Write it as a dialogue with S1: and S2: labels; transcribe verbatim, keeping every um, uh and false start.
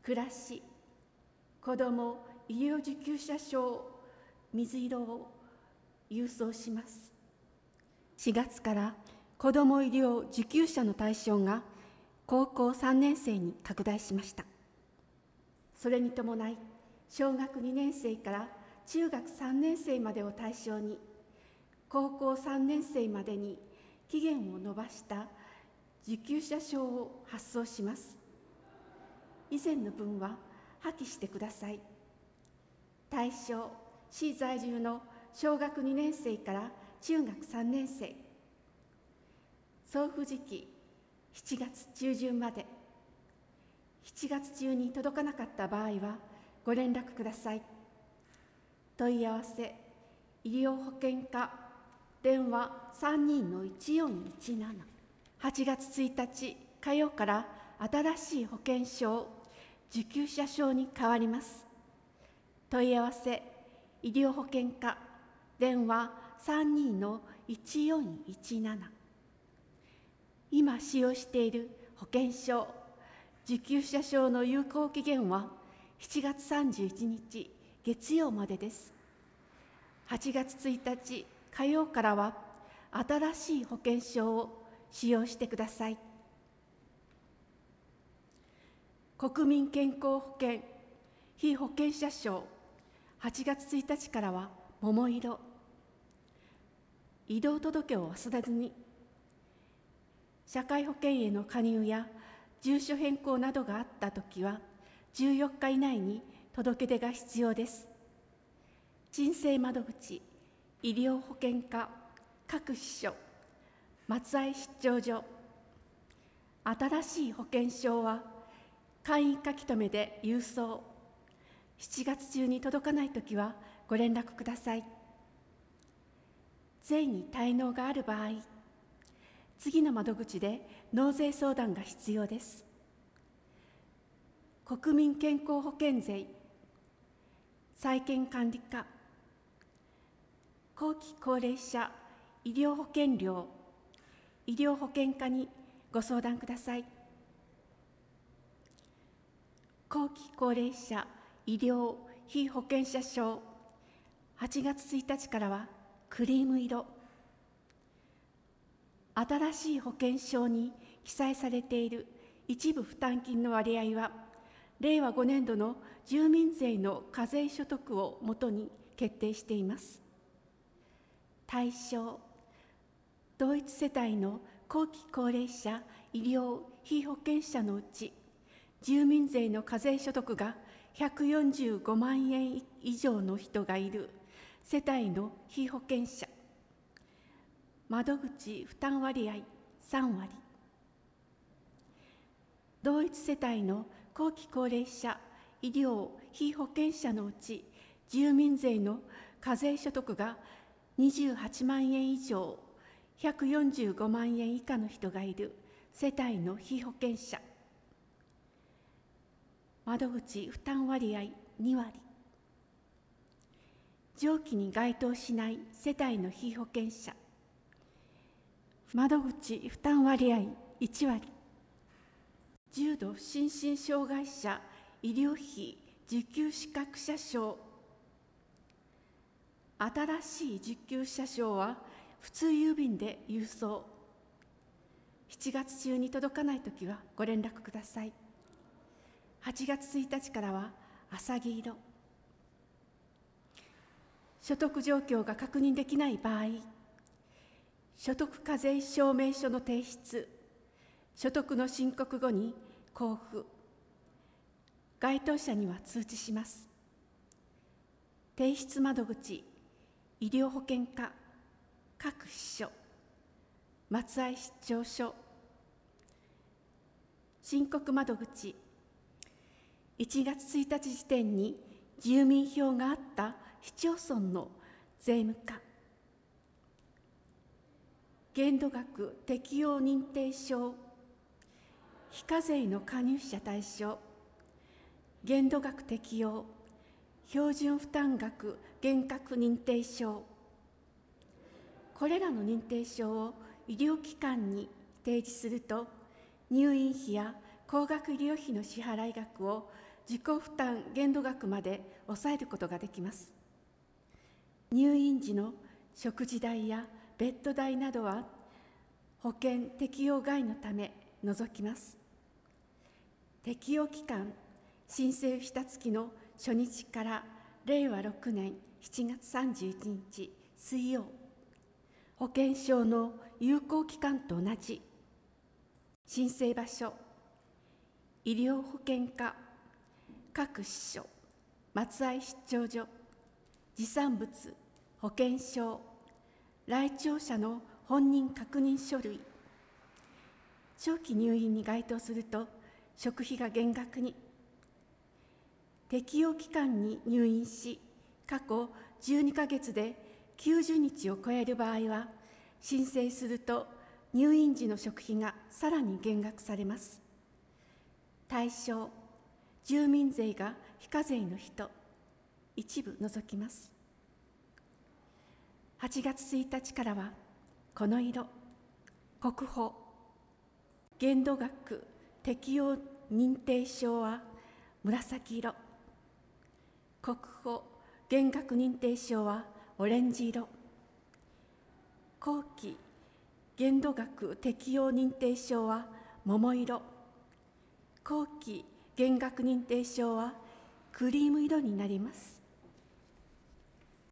S1: 暮らし、子ども医療受給者証水色を郵送します。しがつから子ども医療受給者の対象が高校さんねん生に拡大しました。それに伴い、小学にねん生から中学さんねん生までを対象に、高校さんねん生までに期限を延ばした受給者証を発送します。以前の分は破棄してください。対象、市在住の小学にねん生から中学さんねん生。送付時期、しちがつ中旬まで。しちがつ中に届かなかった場合はご連絡ください。問い合わせ、医療保険課、電話 さんにーのいちよんいちなな。はちがつついたち火曜から新しい保険証、受給者証に変わります。問い合わせ、医療保険課、電話 さんにーのいちよんいちなな。今使用している保険証、受給者証の有効期限はしちがつさんじゅういちにち月曜までです。はちがつついたち火曜からは新しい保険証を使用してください。国民健康保険被保険者証、はちがつついたちからは桃色。移動届を忘れずに。社会保険への加入や住所変更などがあったときはじゅうよっか以内に届け出が必要です。申請窓口、医療保険課、各支所、松合出張所。新しい保険証は簡易書留で郵送。しちがつ中に届かないときはご連絡ください。税に滞納がある場合、次の窓口で納税相談が必要です。国民健康保険税、債権管理課、後期高齢者医療保険料、医療保険課にご相談ください。後期高齢者医療被保険者証、はちがつついたちからはクリーム色。新しい保険証に記載されている一部負担金の割合は、れいわごねんどの住民税の課税所得をもとに決定しています。対象、同一世帯の後期高齢者医療被保険者のうち、住民税の課税所得がひゃくよんじゅうごまんえん以上の人がいる世帯の被保険者。窓口負担割合さんわり。同一世帯の後期高齢者医療被保険者のうち、住民税の課税所得がにじゅうはちまんえん以上、ひゃくよんじゅうごまんえん以下の人がいる世帯の被保険者。窓口負担割合にわり。上記に該当しない世帯の被保険者。窓口負担割合いちわり。重度心身障害者医療費受給資格者証。新しい受給者証は普通郵便で郵送。しちがつ中に届かないときはご連絡ください。はちがつついたちからは浅黄色。所得状況が確認できない場合、所得課税証明書の提出、所得の申告後に交付、該当者には通知します。提出窓口、医療保険課、各支所、松合出張所。申告窓口、いちがつついたち時点に住民票があった市町村の税務課。限度額適用認定証、非課税の加入者対象、限度額適用、標準負担額厳格認定証。これらの認定証を医療機関に提示すると、入院費や高額医療費の支払い額を自己負担限度額まで抑えることができます。入院時の食事代やベッド代などは保険適用外のため除きます。適用期間、申請した月の初日かられいわろくねんしちがつさんじゅういちにち水曜、保険証の有効期間と同じ。申請場所、医療保険課、各支所、松合出張所、持産物、保険証、来庁者の本人確認書類。長期入院に該当すると食費が減額に。適用期間に入院し、過去じゅうにかげつできゅうじゅうにちを超える場合は、申請すると入院時の食費がさらに減額されます。対象、住民税が非課税の人、一部除きます。はちがつついたちからは、この色、国保、限度額適用認定証は紫色、国保減額認定証はオレンジ色、後期限度額適用認定証は桃色、後期減額認定証はクリーム色になります。